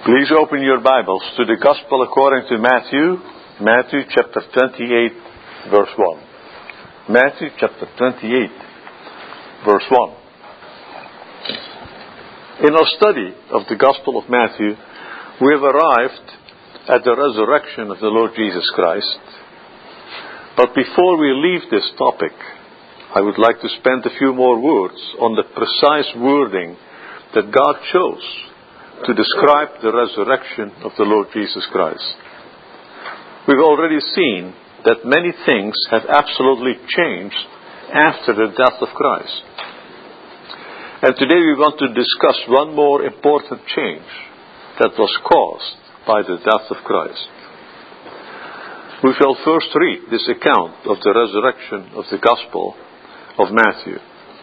Please open your Bibles to the Gospel according to Matthew chapter 28, verse 1. Matthew chapter 28, verse 1. In our study of the Gospel of Matthew, we have arrived at the resurrection of the Lord Jesus Christ. But before we leave this topic, I would like to spend a few more words on the precise wording that God chose to describe the resurrection of the Lord Jesus Christ. We've already seen that many things have absolutely changed after the death of Christ. And today we want to discuss one more important change that was caused by the death of Christ. We shall first read this account of the resurrection of the Gospel of Matthew.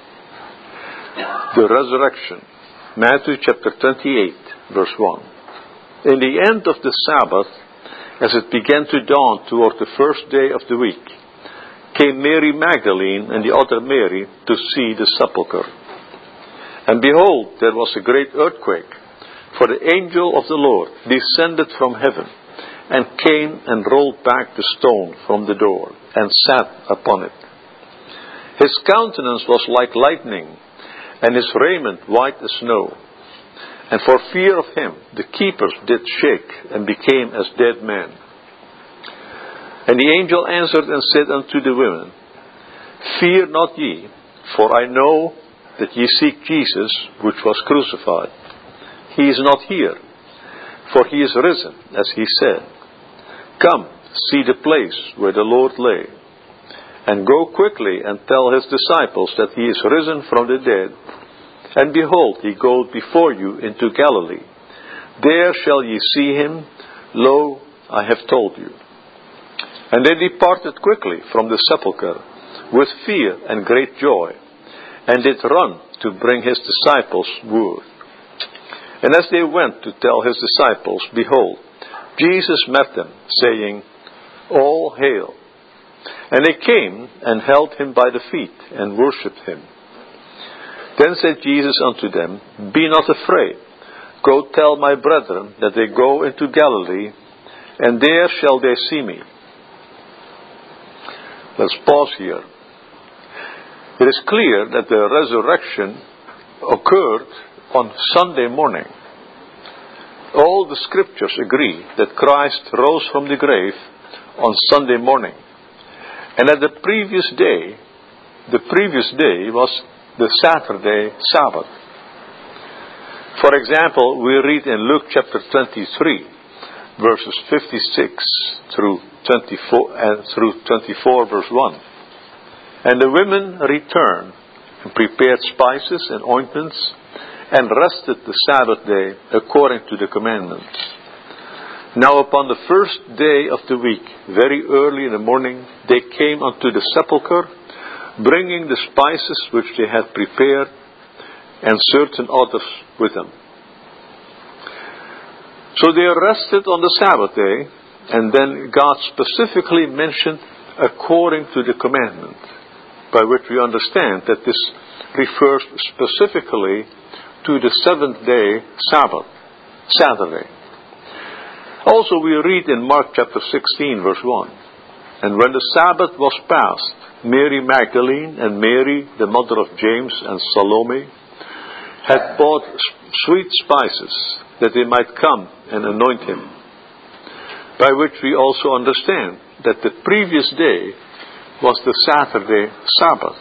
The resurrection. Matthew chapter 28, verse 1. In the end of the Sabbath, as it began to dawn toward the first day of the week, came Mary Magdalene and the other Mary to see the sepulchre. And behold, there was a great earthquake, for the angel of the Lord descended from heaven, and came and rolled back the stone from the door, and sat upon it. His countenance was like lightning, and his raiment white as snow. And for fear of him, the keepers did shake, and became as dead men. And the angel answered and said unto the women, Fear not ye, for I know that ye seek Jesus, which was crucified. He is not here, for he is risen, as he said. Come, see the place where the Lord lay. And go quickly and tell his disciples that he is risen from the dead. And behold, he goeth before you into Galilee. There shall ye see him. Lo, I have told you. And they departed quickly from the sepulchre with fear and great joy, and did run to bring his disciples word. And as they went to tell his disciples, behold, Jesus met them, saying, All hail. And they came and held him by the feet and worshipped him. Then said Jesus unto them, Be not afraid. Go tell my brethren that they go into Galilee, and there shall they see me. Let's pause here. It is clear that the resurrection occurred on Sunday morning. All the scriptures agree that Christ rose from the grave on Sunday morning. And that the previous day was the Saturday Sabbath. For example, we read in Luke chapter 23, verses 56 through 24 verse 1. And the women returned and prepared spices and ointments, and rested the Sabbath day according to the commandment. Now upon the first day of the week, very early in the morning, they came unto the sepulchre, bringing the spices which they had prepared, and certain others with them. So they rested on the Sabbath day, and then God specifically mentioned according to the commandment, by which we understand that this refers specifically to the seventh-day Sabbath, Saturday. Also we read in Mark chapter 16, verse 1, And when the Sabbath was past, Mary Magdalene and Mary, the mother of James and Salome, had bought sweet spices, that they might come and anoint him. By which we also understand that the previous day was the Saturday Sabbath.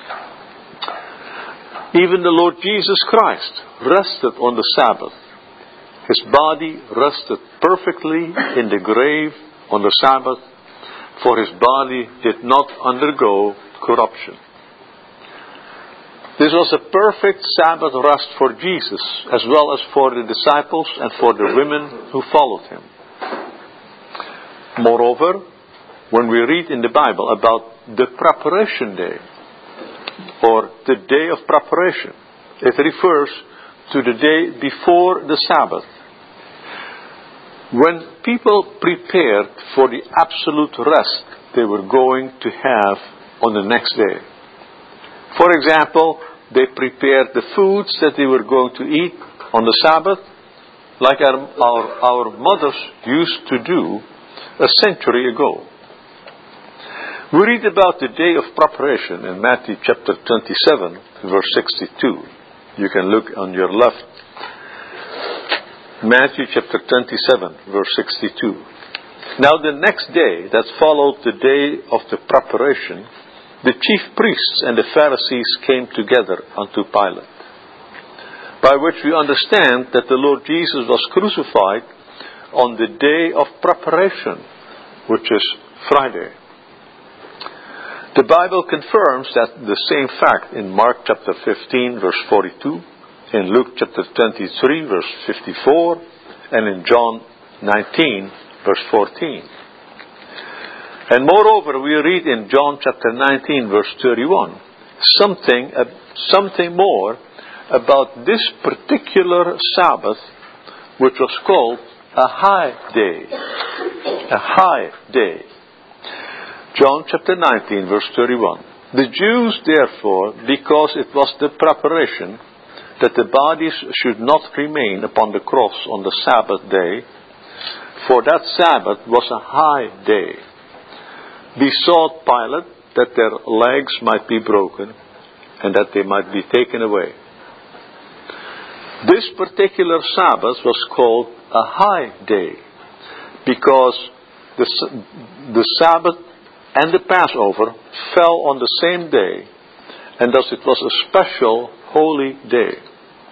Even the Lord Jesus Christ rested on the Sabbath. His body rested perfectly in the grave on the Sabbath, for his body did not undergo corruption. This was a perfect Sabbath rest for Jesus, as well as for the disciples and for the women who followed him. Moreover, when we read in the Bible about the preparation day, or the day of preparation, it refers to the day before the Sabbath, when people prepared for the absolute rest they were going to have on the next day. For example, they prepared the foods that they were going to eat on the Sabbath, like our mothers used to do a century ago. We read about the day of preparation in Matthew chapter 27, verse 62. You can look on your left. Matthew chapter 27, verse 62. Now the next day that followed the day of the preparation, the chief priests and the Pharisees came together unto Pilate, by which we understand that the Lord Jesus was crucified on the day of preparation, which is Friday. The Bible confirms that the same fact in Mark chapter 15, verse 42, in Luke chapter 23, verse 54, and in John 19, verse 14. And moreover, we read in John chapter 19, verse 31, something more about this particular Sabbath, which was called a high day. A high day. John chapter 19, verse 31. The Jews, therefore, because it was the preparation that the bodies should not remain upon the cross on the Sabbath day, for that Sabbath was a high day, besought Pilate that their legs might be broken and that they might be taken away. This particular Sabbath was called a high day because the Sabbath and the Passover fell on the same day, and thus it was a special holy day.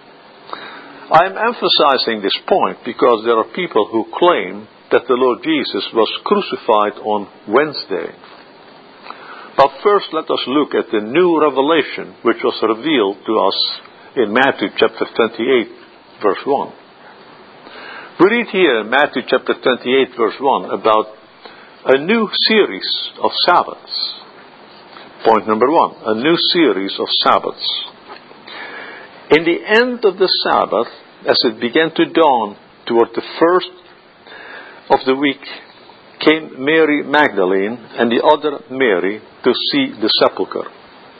I am emphasizing this point because there are people who claim that the Lord Jesus was crucified on Wednesday. But first let us look at the new revelation which was revealed to us in Matthew chapter 28, verse 1. We read here in Matthew chapter 28, verse 1 about a new series of Sabbaths. Point number 1, a new series of Sabbaths. In the end of the Sabbath, as it began to dawn toward the first of the week, came Mary Magdalene and the other Mary to see the sepulchre.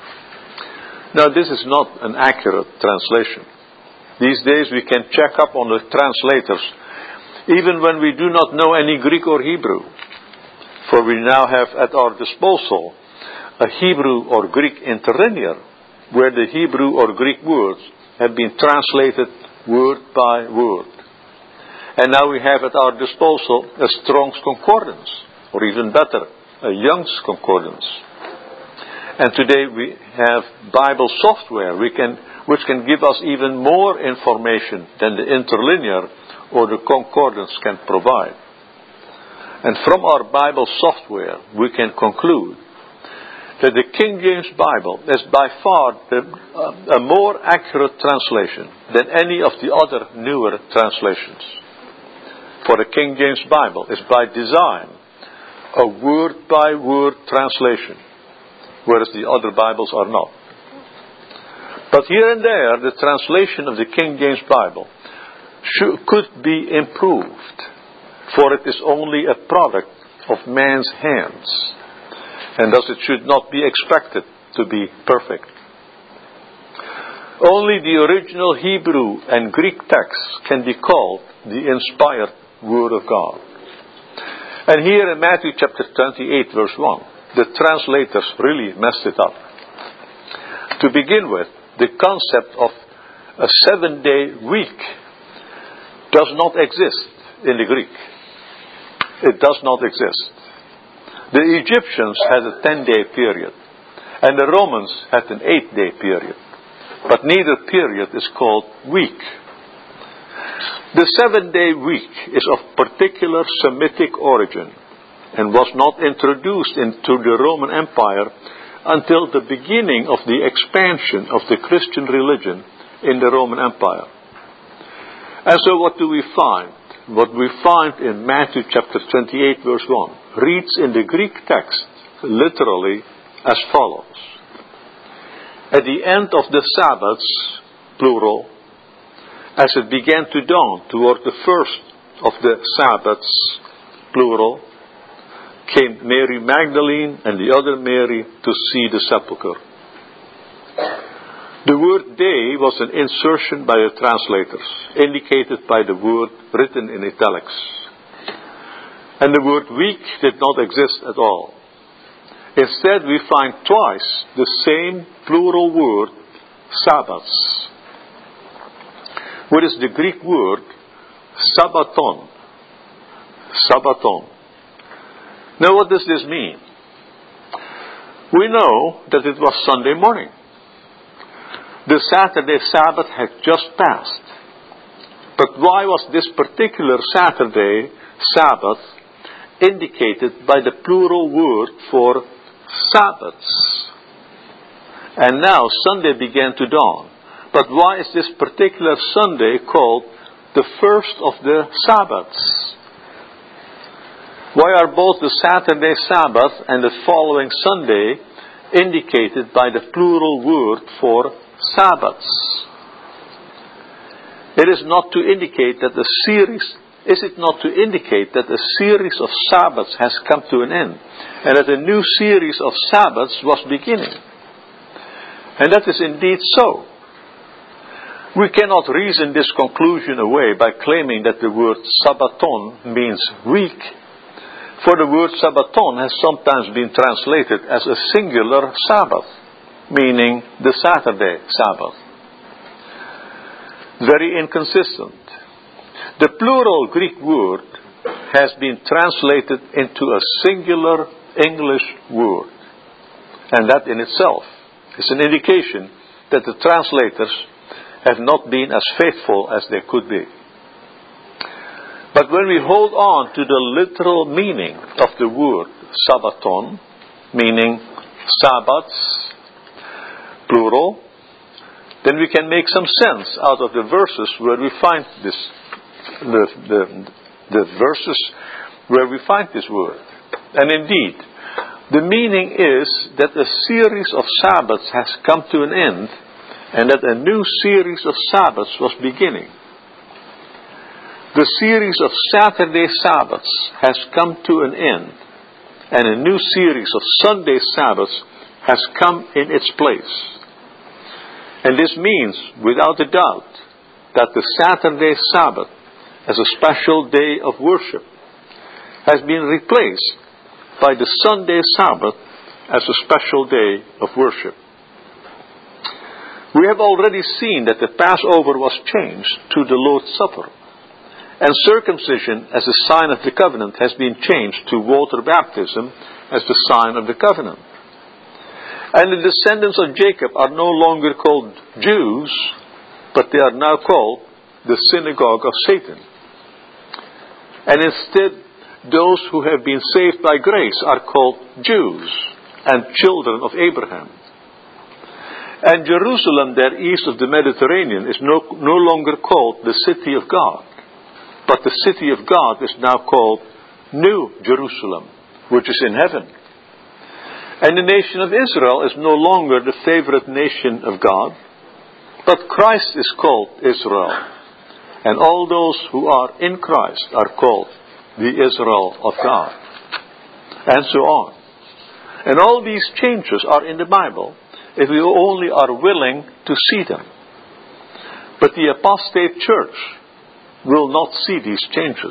Now this is not an accurate translation. These days we can check up on the translators, even when we do not know any Greek or Hebrew. For we now have at our disposal a Hebrew or Greek interlinear, where the Hebrew or Greek words have been translated word by word. And now we have at our disposal a Strong's Concordance, or even better, a Young's Concordance. And today we have Bible software which can give us even more information than the interlinear or the concordance can provide. And from our Bible software we can conclude that the King James Bible is by far a more accurate translation than any of the other newer translations. For the King James Bible is by design a word-by-word translation, whereas the other Bibles are not. But here and there, the translation of the King James Bible could be improved, for it is only a product of man's hands, and thus it should not be expected to be perfect. Only the original Hebrew and Greek texts can be called the inspired Word of God. And here in Matthew chapter 28, verse 1, the translators really messed it up. To begin with, the concept of a 7-day week does not exist in the Greek. It does not exist. The Egyptians had a 10-day period, and the Romans had an 8-day period. But neither period is called week. The 7-day week is of particular Semitic origin and was not introduced into the Roman Empire until the beginning of the expansion of the Christian religion in the Roman Empire. And so what do we find? What we find in Matthew chapter 28 verse 1 reads in the Greek text literally as follows. At the end of the Sabbaths, plural, as it began to dawn toward the first of the Sabbaths, plural, came Mary Magdalene and the other Mary to see the sepulchre. The word day was an insertion by the translators, indicated by the word written in italics. And the word week did not exist at all. Instead, we find twice the same plural word, Sabbaths, which is the Greek word Sabbaton. Sabbaton. Now, what does this mean? We know that it was Sunday morning. The Saturday Sabbath had just passed. But why was this particular Saturday Sabbath indicated by the plural word for Sabbaths? And now Sunday began to dawn. But why is this particular Sunday called the first of the Sabbaths? Why are both the Saturday Sabbath and the following Sunday indicated by the plural word for Sabbaths? Is it not to indicate that a series of Sabbaths has come to an end, and that a new series of Sabbaths was beginning? And that is indeed so. We cannot reason this conclusion away by claiming that the word Sabbaton means week. For the word Sabbaton has sometimes been translated as a singular Sabbath, meaning the Saturday Sabbath. Very inconsistent. The plural Greek word has been translated into a singular English word. And that in itself is an indication that the translators have not been as faithful as they could be. But when we hold on to the literal meaning of the word Sabbaton, meaning Sabbaths, plural, then we can make some sense out of the verses where we find this, the verses where we find this word. And indeed, the meaning is that a series of Sabbaths has come to an end, and that a new series of Sabbaths was beginning. The series of Saturday Sabbaths has come to an end, and a new series of Sunday Sabbaths has come in its place. And this means, without a doubt, that the Saturday Sabbath, as a special day of worship, has been replaced by the Sunday Sabbath as a special day of worship. We have already seen that the Passover was changed to the Lord's Supper, and circumcision as a sign of the covenant has been changed to water baptism as the sign of the covenant. And the descendants of Jacob are no longer called Jews, but they are now called the synagogue of Satan. And instead, those who have been saved by grace are called Jews and children of Abraham. And Jerusalem, there east of the Mediterranean, is no longer called the city of God, but the city of God is now called New Jerusalem, which is in heaven. And the nation of Israel is no longer the favorite nation of God, but Christ is called Israel. And all those who are in Christ are called the Israel of God. And so on. And all these changes are in the Bible if we only are willing to see them. But the apostate church will not see these changes.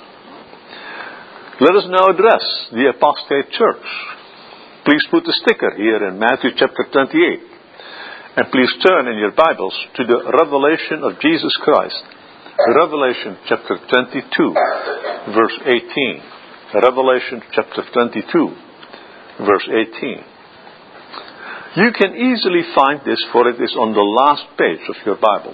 Let us now address the apostate church. Please put a sticker here in Matthew chapter 28. And please turn in your Bibles to the revelation of Jesus Christ. Revelation chapter 22, verse 18. Revelation chapter 22, verse 18. You can easily find this, for it is on the last page of your Bibles.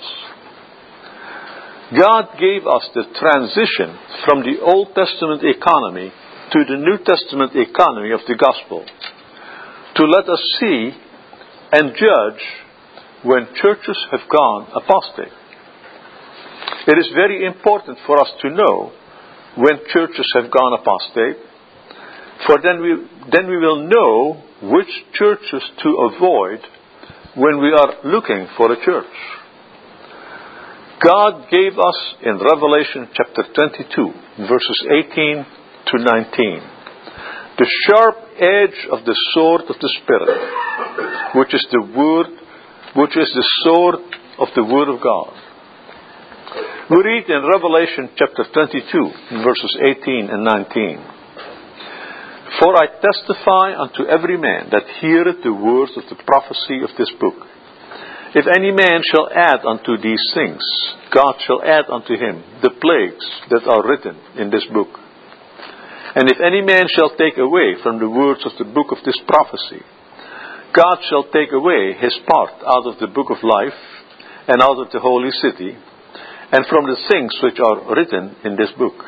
God gave us the transition from the Old Testament economy to the New Testament economy of the gospel, to let us see and judge when churches have gone apostate. It is very important for us to know when churches have gone apostate, for then we will know which churches to avoid when we are looking for a church. God gave us in Revelation chapter 22, verses 18 to 19, the sharp edge of the sword of the Spirit, which is the word which is the sword of the Word of God. We read in Revelation chapter 22, verses 18 and 19. For I testify unto every man that heareth the words of the prophecy of this book. If any man shall add unto these things, God shall add unto him the plagues that are written in this book. And if any man shall take away from the words of the book of this prophecy, God shall take away his part out of the book of life, and out of the holy city, and from the things which are written in this book.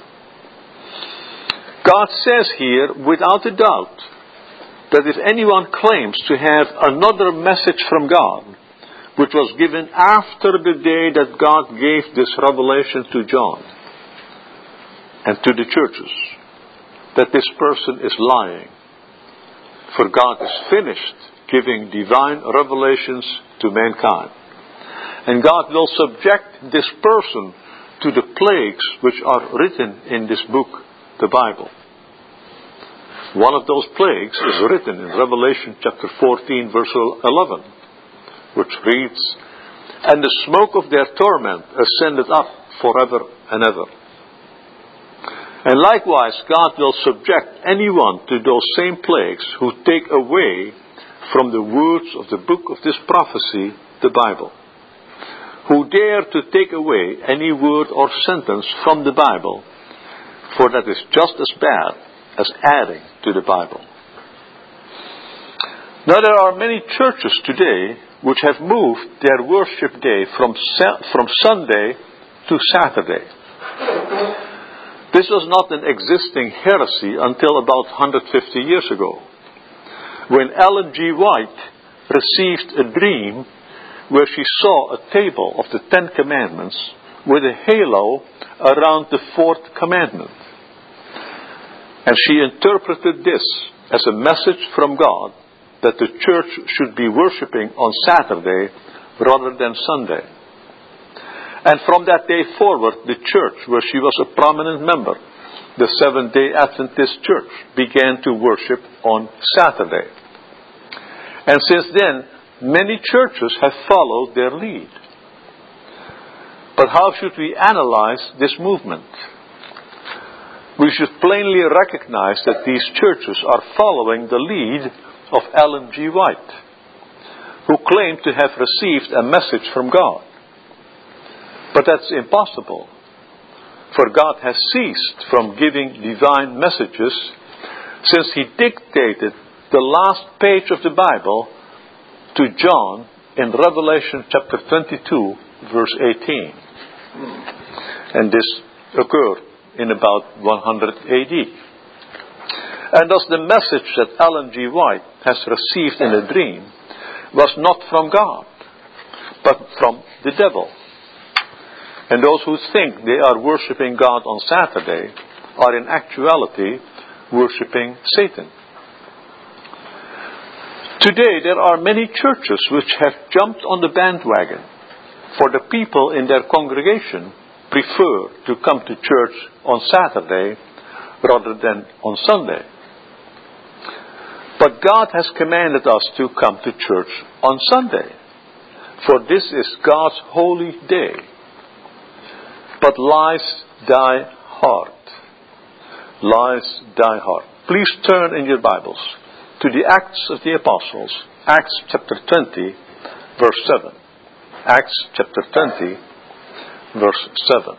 God says here, without a doubt, that if anyone claims to have another message from God, which was given after the day that God gave this revelation to John and to the churches, that this person is lying. For God is finished giving divine revelations to mankind. And God will subject this person to the plagues which are written in this book, the Bible. One of those plagues is written in Revelation chapter 14, verse 11. Which reads, and the smoke of their torment ascended up forever and ever. And likewise God will subject anyone to those same plagues who take away from the words of the book of this prophecy, the Bible. Who dare to take away any word or sentence from the Bible, for that is just as bad as adding to the Bible. Now there are many churches today which have moved their worship day from Sunday to Saturday. This was not an existing heresy until about 150 years ago, when Ellen G. White received a dream where she saw a table of the Ten Commandments with a halo around the fourth commandment. And she interpreted this as a message from God that the church should be worshipping on Saturday rather than Sunday. And from that day forward, the church, where she was a prominent member, the Seventh-day Adventist Church, began to worship on Saturday. And since then, many churches have followed their lead. But how should we analyze this movement? We should plainly recognize that these churches are following the lead of Ellen G. White, who claimed to have received a message from God. But that's impossible, for God has ceased from giving divine messages since He dictated the last page of the Bible to John in Revelation chapter 22, verse 18. And this occurred in about 100 AD. And thus the message that Ellen G. White has received in a dream was not from God, but from the devil. And those who think they are worshipping God on Saturday are in actuality worshipping Satan. Today there are many churches which have jumped on the bandwagon, for the people in their congregation prefer to come to church on Saturday rather than on Sunday. But God has commanded us to come to church on Sunday, for this is God's holy day. But lies die hard. Lies die hard. Please turn in your Bibles to the Acts of the Apostles, Acts chapter 20, verse 7. Acts chapter 20, verse 7.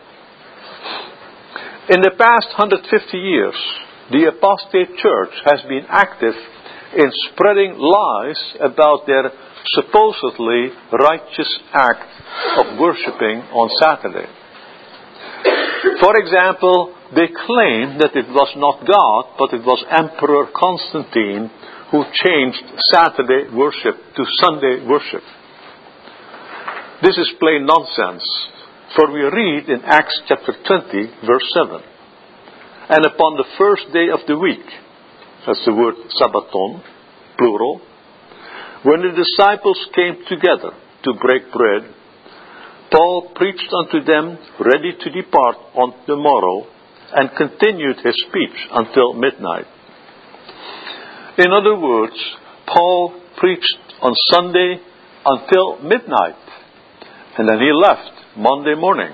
In the past 150 years, the apostate church has been active in spreading lies about their supposedly righteous act of worshipping on Saturday. For example, they claim that it was not God, but it was Emperor Constantine who changed Saturday worship to Sunday worship. This is plain nonsense, for we read in Acts chapter 20, verse 7. And upon the first day of the week, that's the word Sabbaton, plural, when the disciples came together to break bread, Paul preached unto them, ready to depart on the morrow, and continued his speech until midnight. In other words, Paul preached on Sunday until midnight. And then he left Monday morning.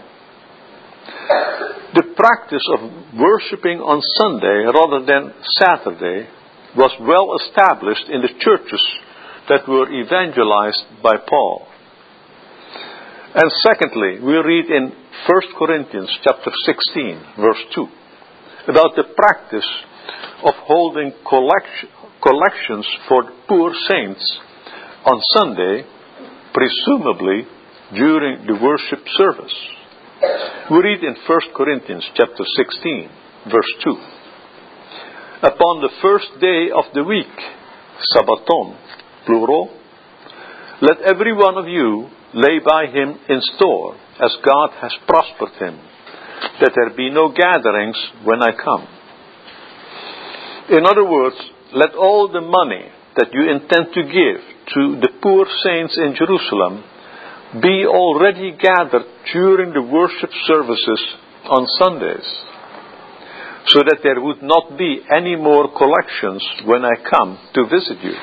The practice of worshipping on Sunday rather than Saturday was well established in the churches that were evangelized by Paul. And secondly, we read in 1 Corinthians chapter 16, verse 2, about the practice of holding collections for poor saints on Sunday, presumably during the worship service. We read in 1 Corinthians chapter 16, verse 2. Upon the first day of the week, Sabbaton, plural, let every one of you lay by him in store, as God has prospered him, that there be no gatherings when I come. In other words, let all the money that you intend to give to the poor saints in Jerusalem be already gathered during the worship services on Sundays, so that there would not be any more collections when I come to visit you.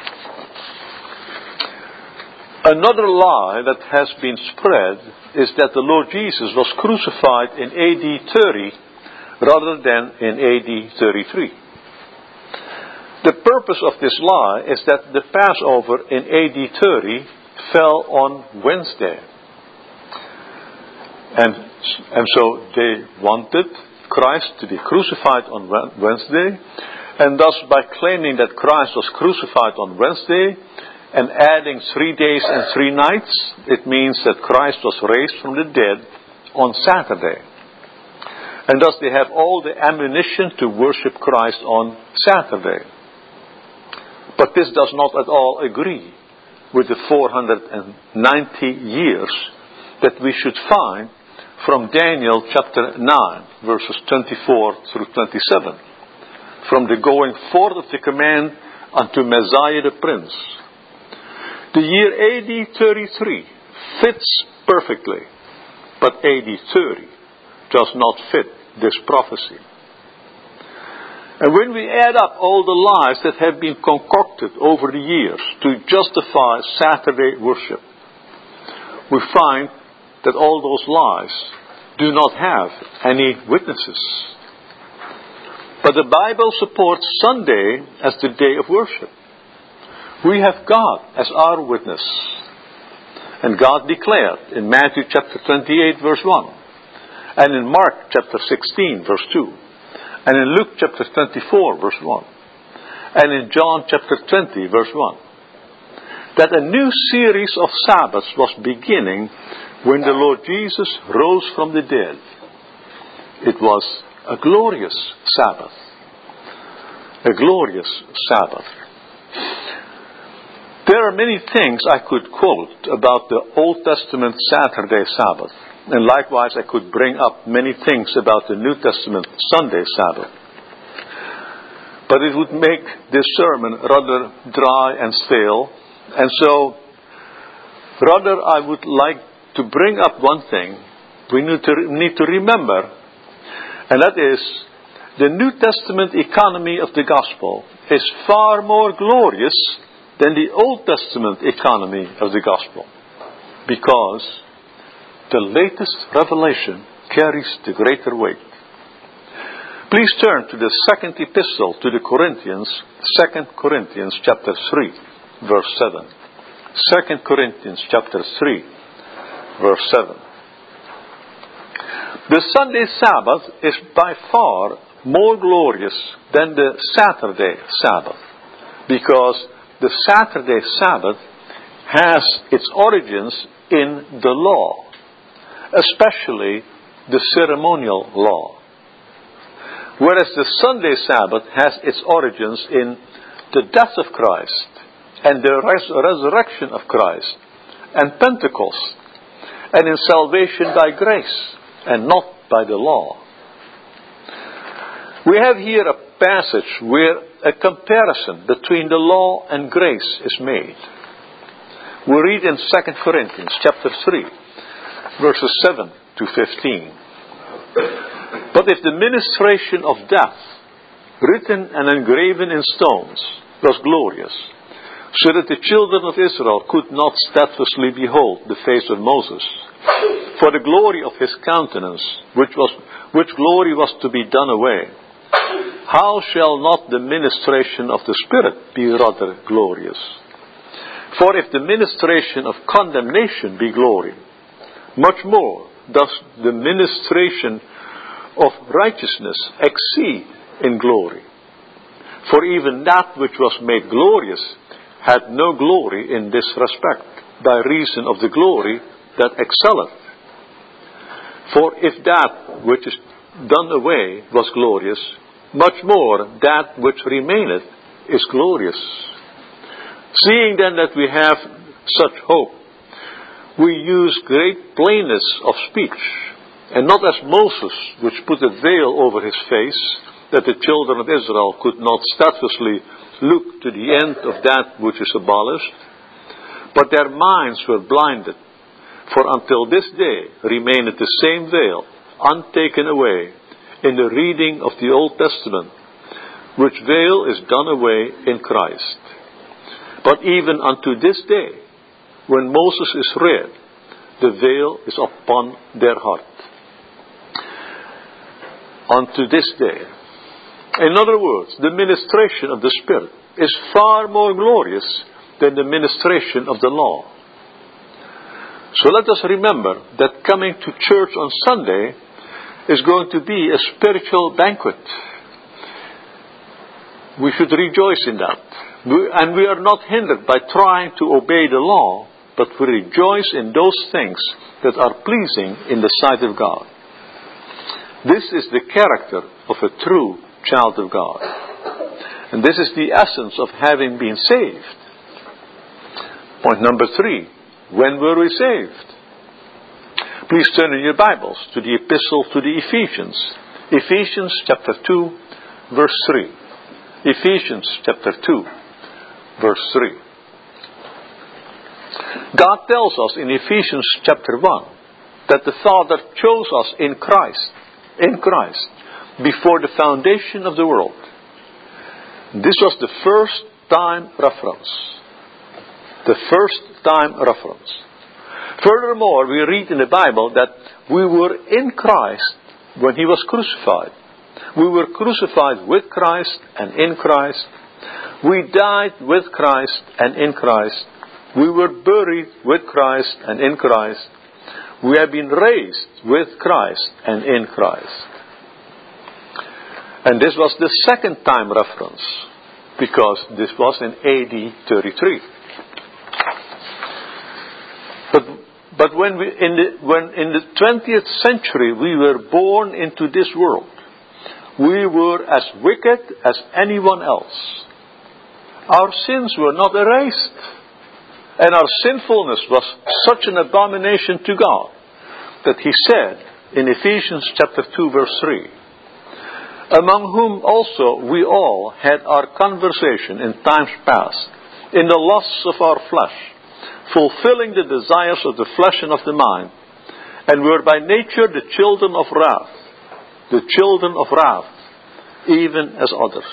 Another lie that has been spread is that the Lord Jesus was crucified in AD 30 rather than in AD 33. The purpose of this lie is that the Passover in AD 30 fell on Wednesday. And so they wanted Christ to be crucified on Wednesday, and thus by claiming that Christ was crucified on Wednesday and adding 3 days and 3 nights, it means that Christ was raised from the dead on Saturday. And thus they have all the ammunition to worship Christ on Saturday. But this does not at all agree with the 490 years that we should find from Daniel chapter 9, verses 24 through 27, from the going forth of the command unto Messiah the Prince. The year AD 33 fits perfectly, but AD 30 does not fit this prophecy. And when we add up all the lies that have been concocted over the years to justify Saturday worship, we find that all those lies do not have any witnesses. But the Bible supports Sunday as the day of worship. We have God as our witness. And God declared in Matthew chapter 28 verse 1, and in Mark chapter 16 verse 2, and in Luke chapter 24 verse 1, and in John chapter 20 verse 1, that a new series of Sabbaths was beginning when the Lord Jesus rose from the dead. It was a glorious Sabbath. A glorious Sabbath. There are many things I could quote about the Old Testament Saturday Sabbath. And likewise I could bring up many things about the New Testament Sunday Sabbath. But it would make this sermon rather dry and stale. And so, rather I would like to bring up one thing we need to remember, and that is the New Testament economy of the gospel is far more glorious than the Old Testament economy of the gospel, because the latest revelation carries the greater weight. Please turn to the second epistle to the Corinthians, 2 Corinthians chapter 3, verse 7. 2 Corinthians chapter 3, verse 7. The Sunday Sabbath is by far more glorious than the Saturday Sabbath, because the Saturday Sabbath has its origins in the law, especially the ceremonial law. Whereas the Sunday Sabbath has its origins in the death of Christ and the resurrection of Christ and Pentecost, and in salvation by grace and not by the law. We have here a passage where a comparison between the law and grace is made. We read in 2 Corinthians chapter 3, verses 7 to 15. But if the ministration of death, written and engraven in stones, was glorious, so that the children of Israel could not steadfastly behold the face of Moses. For the glory of his countenance, which glory was to be done away, how shall not the ministration of the Spirit be rather glorious? For if the ministration of condemnation be glory, much more does the ministration of righteousness exceed in glory. For even that which was made glorious had no glory in this respect, by reason of the glory that excelleth. For if that which is done away was glorious, much more that which remaineth is glorious. Seeing then that we have such hope, we use great plainness of speech, and not as Moses, which put a veil over his face, that the children of Israel could not steadfastly look to the end of that which is abolished, but their minds were blinded. For until this day remaineth the same veil, untaken away, in the reading of the Old Testament, which veil is done away in Christ. But even unto this day, when Moses is read, the veil is upon their heart. Unto this day. In other words, the ministration of the Spirit is far more glorious than the ministration of the law. So let us remember that coming to church on Sunday is going to be a spiritual banquet. We should rejoice in that. And we are not hindered by trying to obey the law, but we rejoice in those things that are pleasing in the sight of God. This is the character of a true child of God. And this is the essence of having been saved. Point number 3. When were we saved? Please turn in your Bibles to the Epistle to the Ephesians. Ephesians chapter 2, verse 3. Ephesians chapter 2, verse 3. God tells us in Ephesians chapter 1 that the Father chose us in Christ, before the foundation of the world. This was the first time reference. The first time reference. Furthermore, we read in the Bible that we were in Christ when He was crucified. We were crucified with Christ and in Christ. We died with Christ and in Christ. We were buried with Christ and in Christ. We have been raised with Christ and in Christ. And this was the second time reference, because this was in AD 33. But when in the 20th century we were born into this world, we were as wicked as anyone else. Our sins were not erased, and our sinfulness was such an abomination to God that He said in Ephesians chapter 2 verse 3, among whom also we all had our conversation in times past, in the lusts of our flesh, fulfilling the desires of the flesh and of the mind, and were by nature the children of wrath, even as others.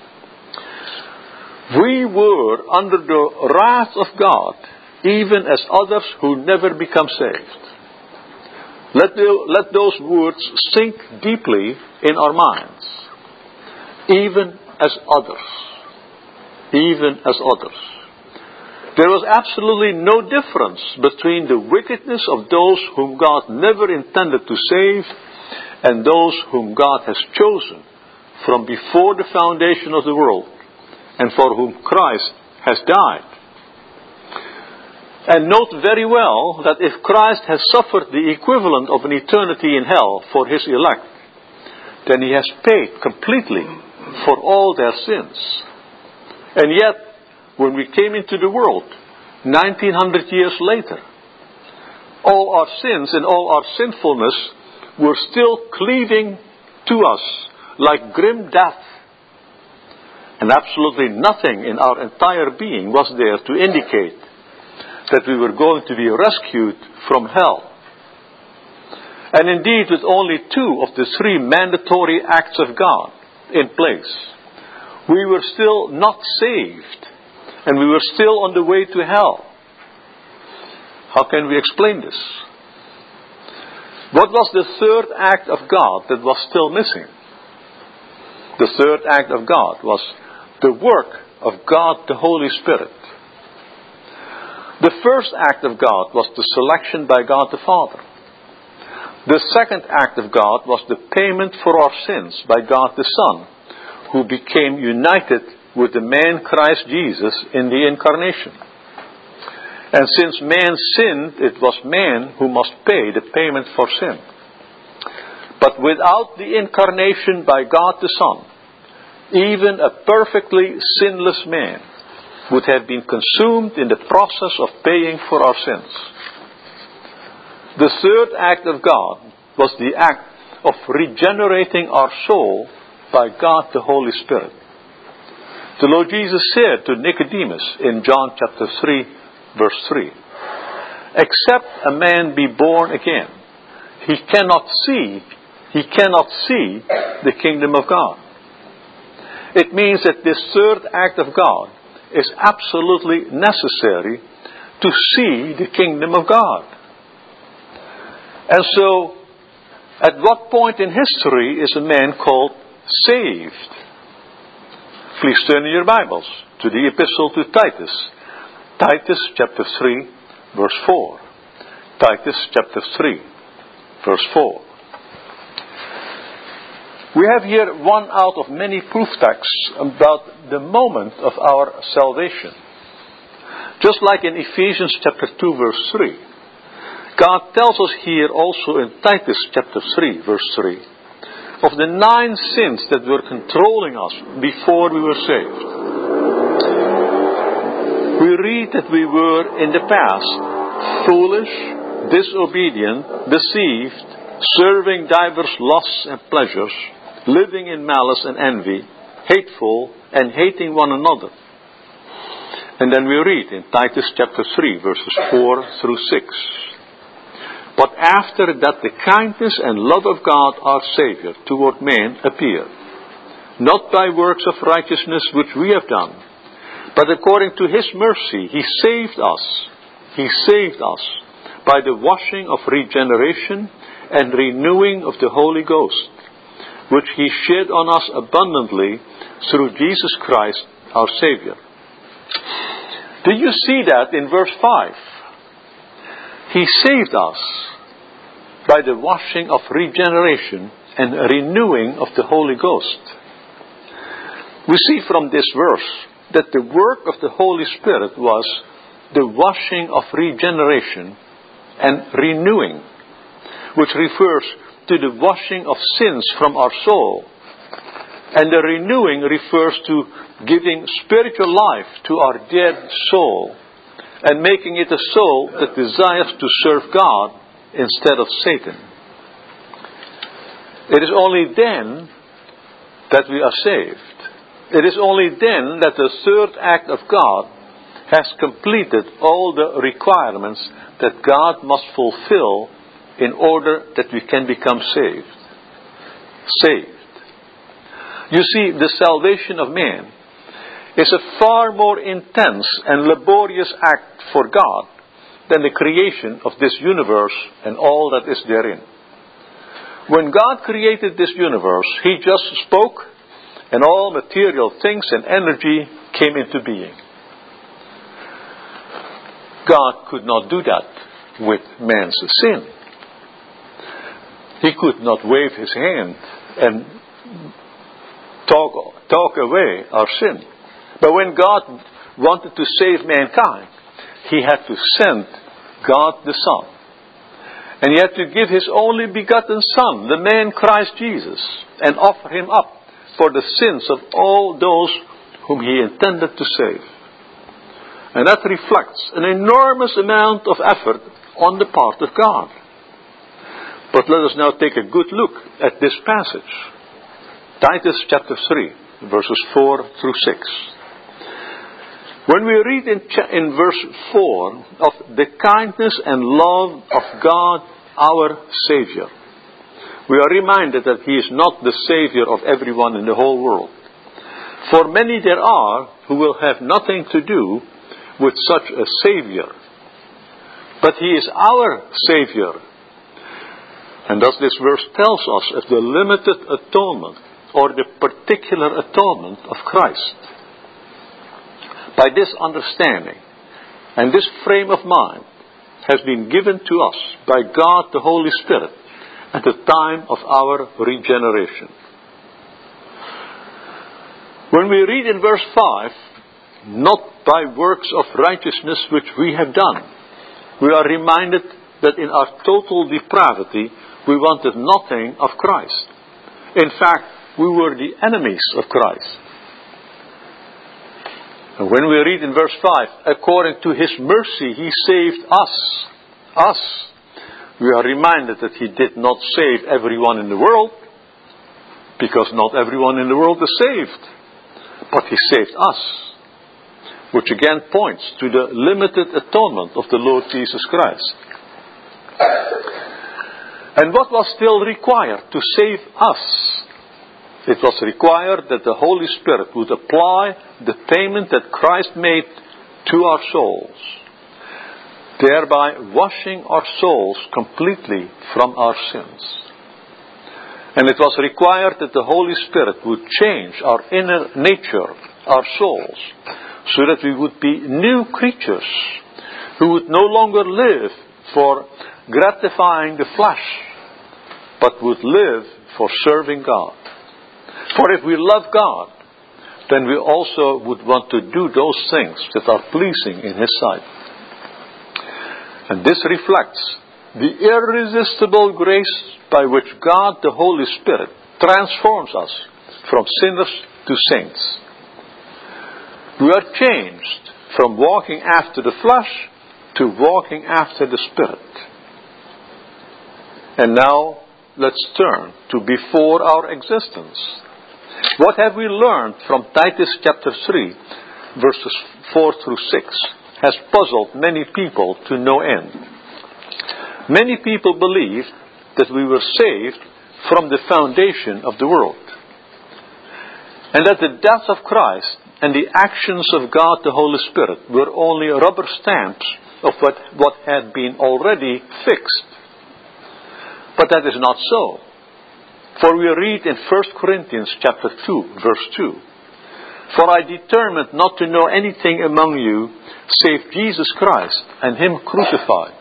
We were under the wrath of God, even as others who never become saved. Let those words sink deeply in our minds. Even as others. Even as others. There was absolutely no difference between the wickedness of those whom God never intended to save and those whom God has chosen from before the foundation of the world and for whom Christ has died. And note very well that if Christ has suffered the equivalent of an eternity in hell for His elect, then He has paid completely for all their sins. And yet, when we came into the world, 1900 years later, all our sins and all our sinfulness were still cleaving to us like grim death. And absolutely nothing in our entire being was there to indicate that we were going to be rescued from hell. And indeed, with only 2 of the 3 mandatory acts of God in place, we were still not saved and we were still on the way to hell. How can we explain this? What was the third act of God that was still missing? The third act of God was the work of God the Holy Spirit. The first act of God was the selection by God the Father. The second act of God was the payment for our sins by God the Son, who became united with the man Christ Jesus in the incarnation. And since man sinned, it was man who must pay the payment for sin. But without the incarnation by God the Son, even a perfectly sinless man would have been consumed in the process of paying for our sins. The third act of God was the act of regenerating our soul by God the Holy Spirit. The Lord Jesus said to Nicodemus in John chapter 3, verse 3, "Except a man be born again, he cannot see the kingdom of God." It means that this third act of God is absolutely necessary to see the kingdom of God. And so, at what point in history is a man called saved? Please turn in your Bibles to the epistle to Titus. Titus chapter 3, verse 4. Titus chapter 3, verse 4. We have here one out of many proof texts about the moment of our salvation. Just like in Ephesians chapter 2, verse 3. God tells us here also in Titus chapter 3, verse 3, of the 9 sins that were controlling us before we were saved. We read that we were in the past foolish, disobedient, deceived, serving divers lusts and pleasures, living in malice and envy, hateful, and hating one another. And then we read in Titus chapter 3, verses 4 through 6. "But after that the kindness and love of God our Savior toward man appeared, not by works of righteousness which we have done, but according to His mercy He saved us. He saved us by the washing of regeneration and renewing of the Holy Ghost, which He shed on us abundantly through Jesus Christ our Savior." Do you see that in verse 5? He saved us by the washing of regeneration and renewing of the Holy Ghost. We see from this verse that the work of the Holy Spirit was the washing of regeneration and renewing, which refers to the washing of sins from our soul. And the renewing refers to giving spiritual life to our dead soul and making it a soul that desires to serve God instead of Satan. It is only then that we are saved. It is only then that the third act of God has completed all the requirements that God must fulfill in order that we can become saved. Saved. You see, the salvation of man is a far more intense and laborious act for God than the creation of this universe and all that is therein. When God created this universe, He just spoke and all material things and energy came into being. God could not do that with man's sin. He could not wave His hand and talk away our sin. But when God wanted to save mankind, He had to send God the Son. And He had to give His only begotten Son, the man Christ Jesus, and offer Him up for the sins of all those whom He intended to save. And that reflects an enormous amount of effort on the part of God. But let us now take a good look at this passage. Titus chapter 3, verses 4 through 6. When we read in verse 4 of the kindness and love of God our Savior, we are reminded that He is not the Savior of everyone in the whole world. For many there are who will have nothing to do with such a Savior. But He is our Savior. And thus this verse tells us of the limited atonement or the particular atonement of Christ. By this understanding and this frame of mind has been given to us by God the Holy Spirit at the time of our regeneration. When we read in verse 5, not by works of righteousness which we have done, we are reminded that in our total depravity we wanted nothing of Christ. In fact, we were the enemies of Christ. And when we read in verse 5, according to His mercy He saved us, we are reminded that He did not save everyone in the world, because not everyone in the world is saved. But He saved us, which again points to the limited atonement of the Lord Jesus Christ. And what was still required to save us? It was required that the Holy Spirit would apply the payment that Christ made to our souls, thereby washing our souls completely from our sins. And it was required that the Holy Spirit would change our inner nature, our souls, so that we would be new creatures who would no longer live for gratifying the flesh, but would live for serving God. For if we love God, then we also would want to do those things that are pleasing in His sight. And this reflects the irresistible grace by which God the Holy Spirit transforms us from sinners to saints. We are changed from walking after the flesh to walking after the Spirit. And now let's turn to before our existence. What have we learned from Titus chapter 3, verses 4 through 6, has puzzled many people to no end. Many people believed that we were saved from the foundation of the world, and that the death of Christ and the actions of God the Holy Spirit were only rubber stamps of what had been already fixed. But that is not so. For we read in 1 Corinthians chapter 2, verse 2, For I determined not to know anything among you save Jesus Christ and Him crucified.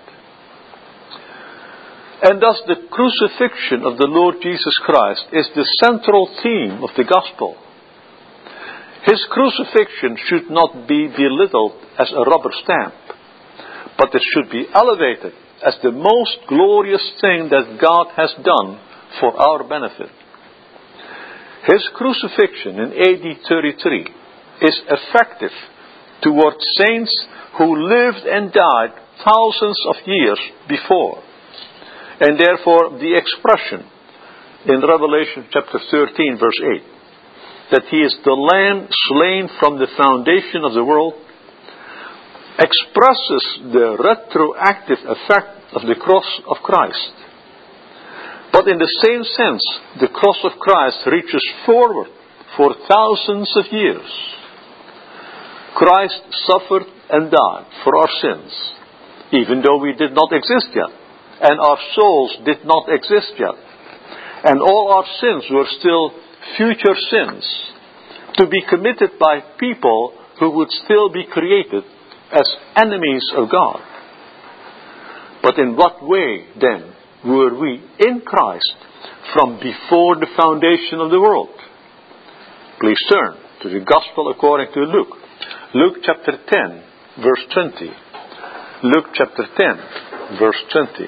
And thus the crucifixion of the Lord Jesus Christ is the central theme of the gospel. His crucifixion should not be belittled as a rubber stamp, but it should be elevated as the most glorious thing that God has done for our benefit. His crucifixion in AD 33 is effective toward saints who lived and died thousands of years before. And therefore the expression in Revelation chapter 13 verse 8, that He is the Lamb slain from the foundation of the world, expresses the retroactive effect of the cross of Christ. But in the same sense, the cross of Christ reaches forward for thousands of years. Christ suffered and died for our sins, even though we did not exist yet, and our souls did not exist yet, and all our sins were still future sins, to be committed by people who would still be created as enemies of God. But in what way, then, were we in Christ from before the foundation of the world? Please turn to the Gospel according to Luke. Luke chapter 10, verse 20. Luke chapter 10, verse 20.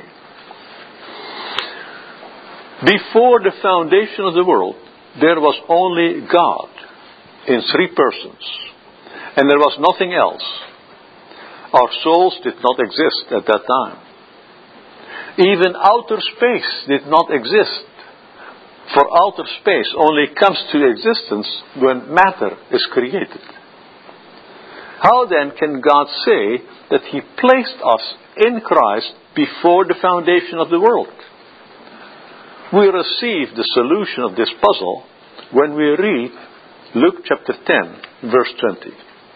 Before the foundation of the world, there was only God in three persons, and there was nothing else. Our souls did not exist at that time. Even outer space did not exist, for outer space only comes to existence when matter is created. How then can God say that He placed us in Christ before the foundation of the world? We receive the solution of this puzzle when we read Luke chapter 10, verse 20.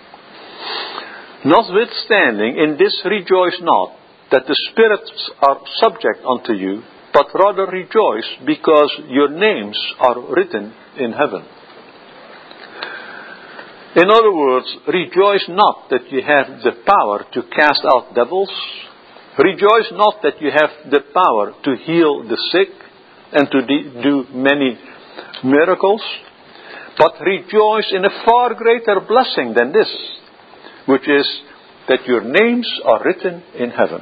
Notwithstanding, in this rejoice not, that the spirits are subject unto you, but rather rejoice, because your names are written in heaven. In other words, rejoice not that you have the power to cast out devils. Rejoice not that you have the power to heal the sick and to do many miracles. But rejoice in a far greater blessing than this, which is that your names are written in heaven.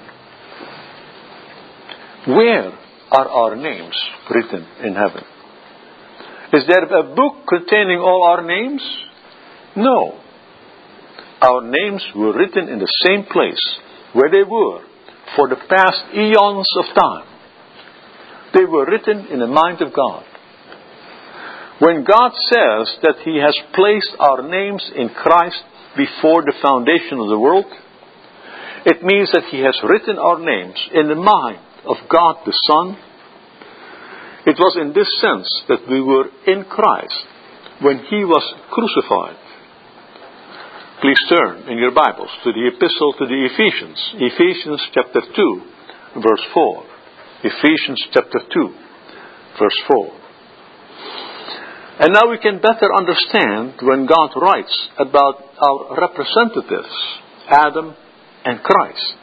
Where are our names written in heaven? Is there a book containing all our names? No. Our names were written in the same place where they were for the past eons of time. They were written in the mind of God. When God says that He has placed our names in Christ before the foundation of the world, it means that He has written our names in the mind of God the Son. It was in this sense that we were in Christ when He was crucified. Please turn in your Bibles to the epistle to the Ephesians. Ephesians chapter 2, verse 4. Ephesians chapter 2, verse 4. And now we can better understand when God writes about our representatives, Adam and Christ.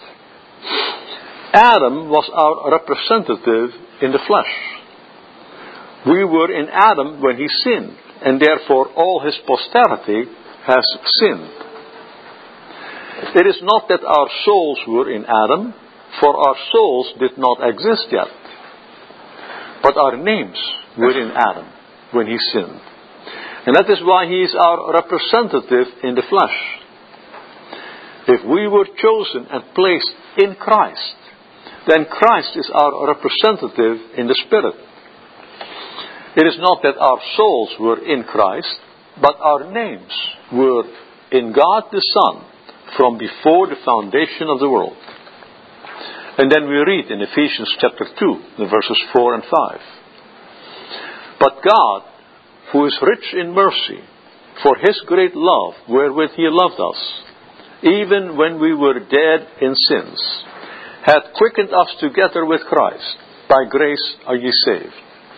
Adam was our representative in the flesh. We were in Adam when he sinned, and therefore all his posterity has sinned. It is not that our souls were in Adam, for our souls did not exist yet. But our names were in Adam when he sinned. And that is why he is our representative in the flesh. If we were chosen and placed in Christ, then Christ is our representative in the Spirit. It is not that our souls were in Christ, but our names were in God the Son from before the foundation of the world. And then we read in Ephesians chapter 2, the verses 4 and 5. But God, who is rich in mercy, for His great love wherewith He loved us, even when we were dead in sins, hath quickened us together with Christ. By grace are ye saved.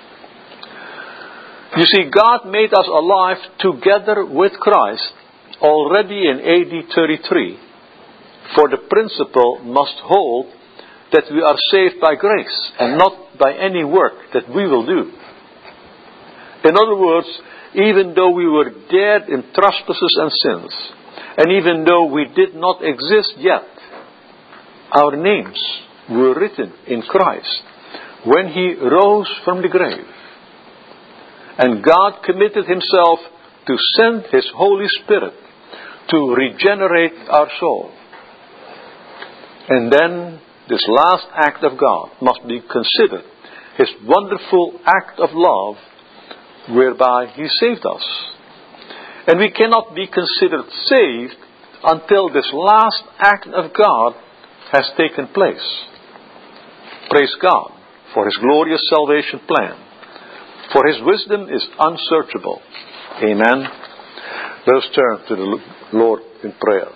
You see, God made us alive together with Christ already in AD 33. For the principle must hold that we are saved by grace and not by any work that we will do. In other words, even though we were dead in trespasses and sins, and even though we did not exist yet, our names were written in Christ when He rose from the grave. And God committed Himself to send His Holy Spirit to regenerate our soul. And then this last act of God must be considered His wonderful act of love whereby He saved us. And we cannot be considered saved until this last act of God has taken place. Praise God for His glorious salvation plan. For His wisdom is unsearchable. Amen. Let us turn to the Lord in prayer.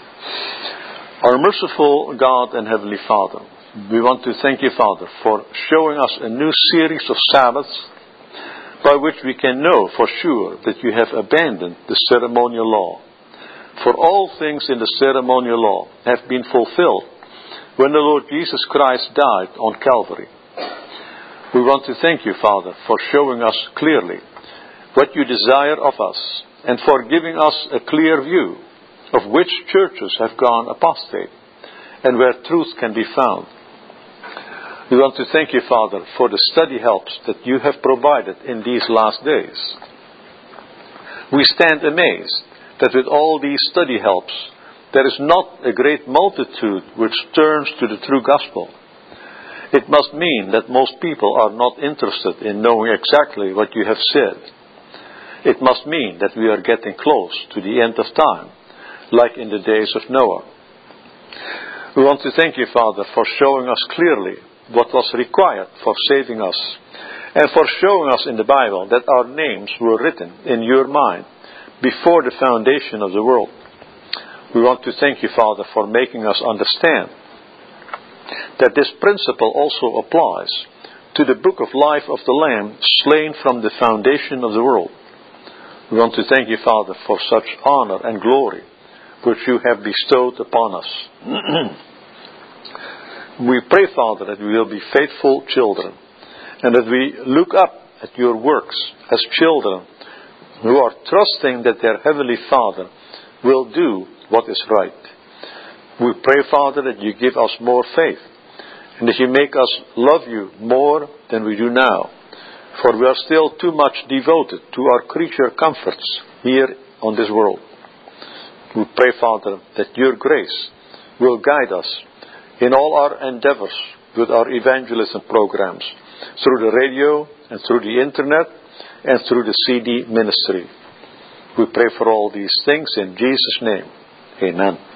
Our merciful God and Heavenly Father, we want to thank You, Father, for showing us a new series of Sabbaths by which we can know for sure that You have abandoned the ceremonial law. For all things in the ceremonial law have been fulfilled when the Lord Jesus Christ died on Calvary. We want to thank You, Father, for showing us clearly what You desire of us and for giving us a clear view of which churches have gone apostate and where truth can be found. We want to thank You, Father, for the study helps that You have provided in these last days. We stand amazed that with all these study helps, there is not a great multitude which turns to the true gospel. It must mean that most people are not interested in knowing exactly what You have said. It must mean that we are getting close to the end of time, like in the days of Noah. We want to thank You, Father, for showing us clearly what was required for saving us, and for showing us in the Bible that our names were written in Your mind before the foundation of the world. We want to thank you, Father, for making us understand that this principle also applies to the book of life of the Lamb slain from the foundation of the world. We want to thank you, Father, for such honor and glory which you have bestowed upon us. We pray, Father, that we will be faithful children and that we look up at your works as children who are trusting that their Heavenly Father will do what is right. We pray, Father, that you give us more faith and that you make us love you more than we do now, for we are still too much devoted to our creature comforts here on this world. We pray, Father, that your grace will guide us in all our endeavors with our evangelism programs, through the radio and through the internet and through the CD ministry. We pray for all these things in Jesus' name. Amen.